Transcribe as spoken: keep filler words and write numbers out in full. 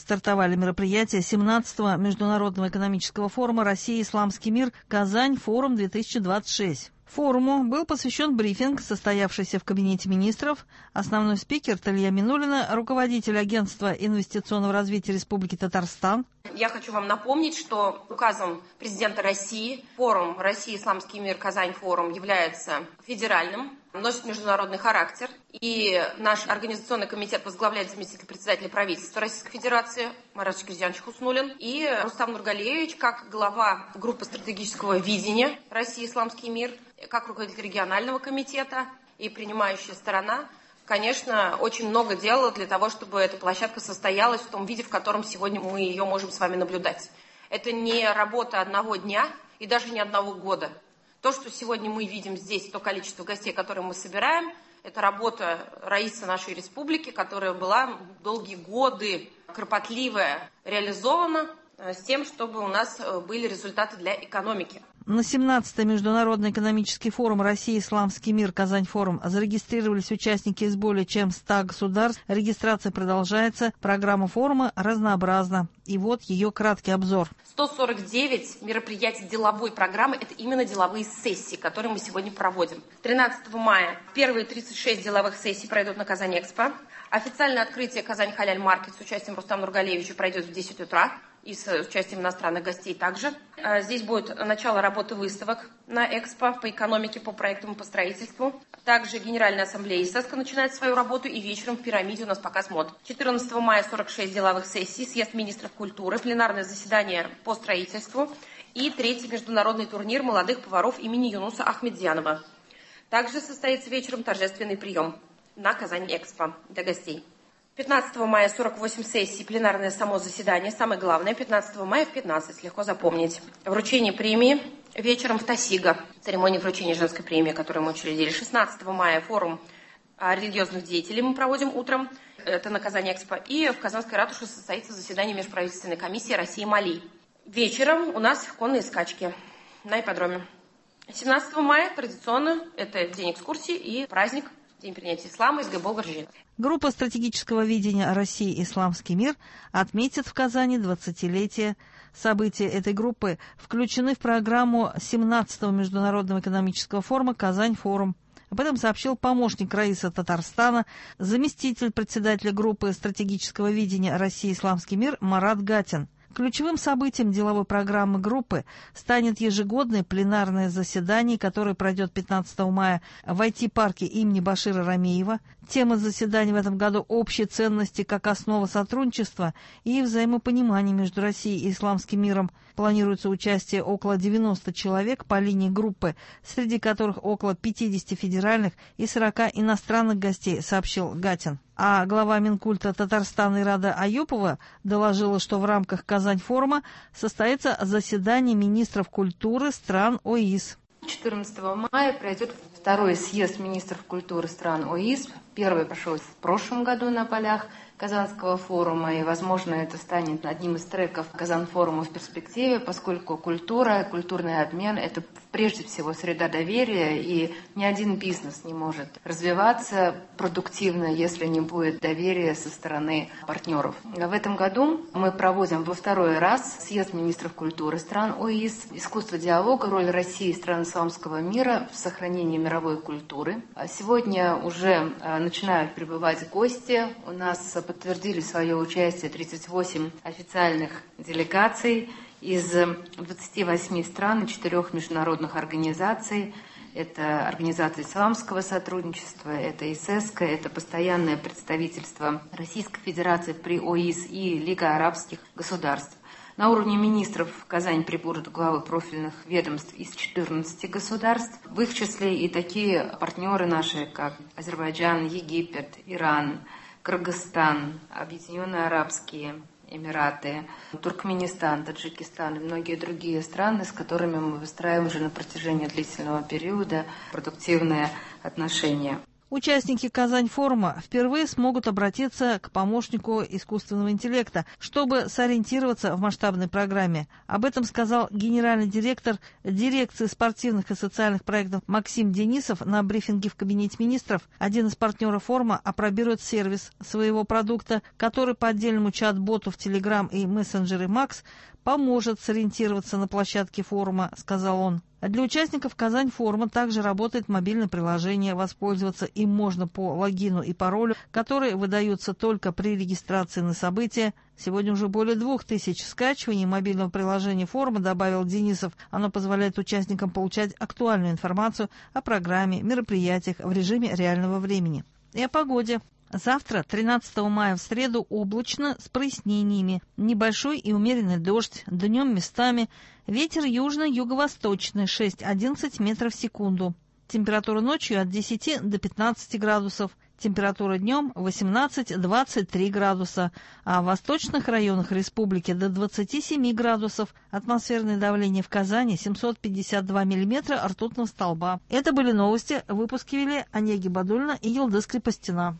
стартовали мероприятия семнадцатого Международного экономического форума «Россия. Исламский мир. Казань. Форум-две тысячи двадцать шесть». Форуму был посвящен брифинг, состоявшийся в Кабинете министров. Основной спикер Талия Минуллина, руководитель Агентства инвестиционного развития Республики Татарстан. Я хочу вам напомнить, что указом президента России форум «Россия. Исламский мир. Казань. Форум» является федеральным, носит международный характер. И наш организационный комитет возглавляет заместитель председателя правительства Российской Федерации Марат Шакирзянович Хуснуллин. И Рустам Нургалиевич, как глава группы стратегического видения «Россия. Исламский мир», как руководитель регионального комитета и принимающая сторона, конечно, очень много делала для того, чтобы эта площадка состоялась в том виде, в котором сегодня мы ее можем с вами наблюдать. Это не работа одного дня и даже не одного года. То, что сегодня мы видим здесь, то количество гостей, которые мы собираем, это работа Раисы нашей республики, которая была долгие годы кропотливая реализована с тем, чтобы у нас были результаты для экономики. На семнадцатый Международный экономический форум «Россия. Исламский мир. Казань. Форум» зарегистрировались участники из более чем ста государств. Регистрация продолжается. Программа форума разнообразна. И вот ее краткий обзор. сто сорок девять мероприятий деловой программы – это именно деловые сессии, которые мы сегодня проводим. тринадцатого мая первые тридцать шесть деловых сессий пройдут на Казань-Экспо. Официальное открытие Казань Халяль Маркет с участием Рустама Нургалиевича пройдет в десять утра. И с участием иностранных гостей также. Здесь будет начало работы выставок на Экспо по экономике, по проектам и по строительству. Также Генеральная ассамблея ИСЭСКО начинает свою работу, и вечером в пирамиде у нас показ мод. четырнадцатого мая сорок шесть деловых сессий, съезд министров культуры, пленарное заседание по строительству и третий международный турнир молодых поваров имени Юнуса Ахмедзянова. Также состоится вечером торжественный прием на Казань-Экспо для гостей. пятнадцатого мая сорок восемь сессий, пленарное само заседание. Самое главное, пятнадцатого мая в пятнадцать, легко запомнить. Вручение премии вечером в Тасиго. Церемония вручения женской премии, которую мы учредили. шестнадцатого мая форум религиозных деятелей мы проводим утром. Это на Казань-Экспо. И в Казанской ратуше состоится заседание межправительственной комиссии России-Мали. Вечером у нас конные скачки на ипподроме. семнадцатого мая традиционно это день экскурсии и праздник. День принятия ислама из Гайбол-Горжи. Группа стратегического видения «Россия. Исламский мир» отметит в Казани двадцатилетие. События этой группы включены в программу семнадцатого Международного экономического форума «Казань-Форум». Об этом сообщил помощник Раисы Татарстана, заместитель председателя группы стратегического видения «Россия. Исламский мир» Марат Гатин. Ключевым событием деловой программы группы станет ежегодное пленарное заседание, которое пройдет пятнадцатого мая в ай ти-парке имени Башира Рамеева. Тема заседания в этом году – общие ценности как основа сотрудничества и взаимопонимания между Россией и исламским миром. Планируется участие около девяноста человек по линии группы, среди которых около пятидесяти федеральных и сорока иностранных гостей, сообщил Гатин. А глава Минкульта Татарстана Ирада Аюпова доложила, что в рамках Казань-форума состоится заседание министров культуры стран ОИС. четырнадцатого мая пройдет второй съезд министров культуры стран ОИС. Первый прошел в прошлом году на полях Казанского форума, и, возможно, это станет одним из треков Казан-форума в перспективе, поскольку культура, культурный обмен – это прежде всего среда доверия, и ни один бизнес не может развиваться продуктивно, если не будет доверия со стороны партнеров. В этом году мы проводим во второй раз съезд министров культуры стран ОИС, искусство диалога, роль России и стран исламского мира в сохранении мировой культуры. Сегодня уже начинают прибывать гости. У нас подтвердили свое участие тридцать восемь официальных делегаций из двадцати восьми стран и четырех международных организаций. Это Организация исламского сотрудничества, это ИСЭСКО, это постоянное представительство Российской Федерации при ОИС и Лига арабских государств. На уровне министров в Казань прибудут главы профильных ведомств из четырнадцати государств. В их числе и такие партнеры наши, как Азербайджан, Египет, Иран, Кыргызстан, Объединенные Арабские Эмираты, Туркменистан, Таджикистан и многие другие страны, с которыми мы выстраиваем уже на протяжении длительного периода продуктивные отношения. Участники Казань-форума впервые смогут обратиться к помощнику искусственного интеллекта, чтобы сориентироваться в масштабной программе. Об этом сказал генеральный директор дирекции спортивных и социальных проектов Максим Денисов на брифинге в кабинете министров. Один из партнеров форума опробирует сервис своего продукта, который по отдельному чат-боту в Telegram и мессенджере Макс поможет сориентироваться на площадке форума, сказал он. Для участников Казань-форума также работает мобильное приложение. Воспользоваться им можно по логину и паролю, которые выдаются только при регистрации на события. Сегодня уже более двух тысяч скачиваний мобильного приложения форума, добавил Денисов. Оно позволяет участникам получать актуальную информацию о программе, мероприятиях в режиме реального времени. И о погоде. Завтра, тринадцатого мая, в среду, облачно с прояснениями. Небольшой и умеренный дождь, днем местами. Ветер южно-юго-восточный, шесть-одиннадцать метров в секунду. Температура ночью от десяти до пятнадцати градусов. Температура днем восемнадцать-двадцать три градуса. А в восточных районах республики до двадцати семи градусов. Атмосферное давление в Казани семьсот пятьдесят два миллиметра ртутного столба. Это были новости. Выпуски вели Онега Бадулина и Елдыс Крепостина.